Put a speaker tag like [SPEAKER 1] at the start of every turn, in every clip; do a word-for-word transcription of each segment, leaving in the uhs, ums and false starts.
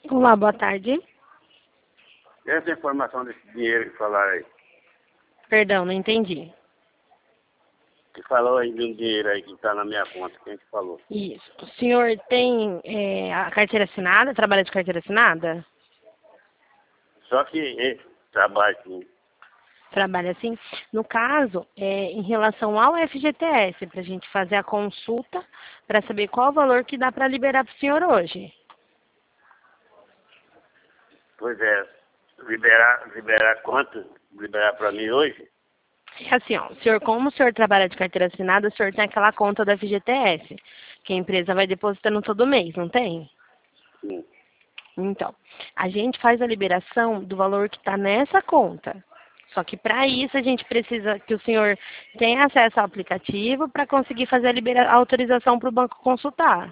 [SPEAKER 1] Olá, boa tarde.
[SPEAKER 2] Essa informação desse dinheiro que falaram aí.
[SPEAKER 1] Perdão, não entendi.
[SPEAKER 2] Que falou aí de um dinheiro aí que está na minha conta. Quem que falou?
[SPEAKER 1] Isso. O senhor tem é, a carteira assinada? Trabalha de carteira assinada?
[SPEAKER 2] Só que esse trabalho que
[SPEAKER 1] Trabalha assim? No caso, é, em relação ao F G T S, para a gente fazer a consulta para saber qual o valor que dá para liberar para o senhor hoje.
[SPEAKER 2] pois é, liberar, liberar quanto? Liberar para mim hoje?
[SPEAKER 1] É assim, ó, o senhor, como o senhor trabalha de carteira assinada, o senhor tem aquela conta do F G T S, que a empresa vai depositando todo mês, não tem?
[SPEAKER 2] Sim.
[SPEAKER 1] Então, a gente faz a liberação do valor que está nessa conta. Só que para isso a gente precisa que o senhor tenha acesso ao aplicativo para conseguir fazer a, libera- a autorização para o banco consultar.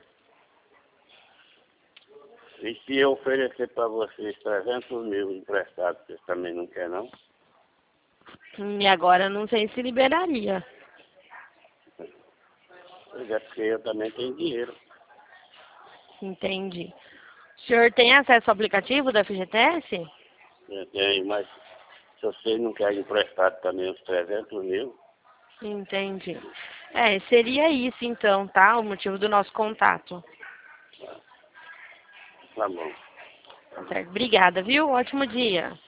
[SPEAKER 2] E se eu oferecer para vocês trezentos mil emprestados, vocês também não querem, não?
[SPEAKER 1] E agora não sei se liberaria.
[SPEAKER 2] Pois é, porque eu também tenho dinheiro.
[SPEAKER 1] Entendi. O senhor tem acesso ao aplicativo do F G T S?
[SPEAKER 2] Eu tenho, mas se vocês não querem emprestado também os trezentos mil,
[SPEAKER 1] Entendi. É, seria isso então, tá? O motivo do nosso contato.
[SPEAKER 2] tá bom.
[SPEAKER 1] Certo. Obrigada, viu? Ótimo dia.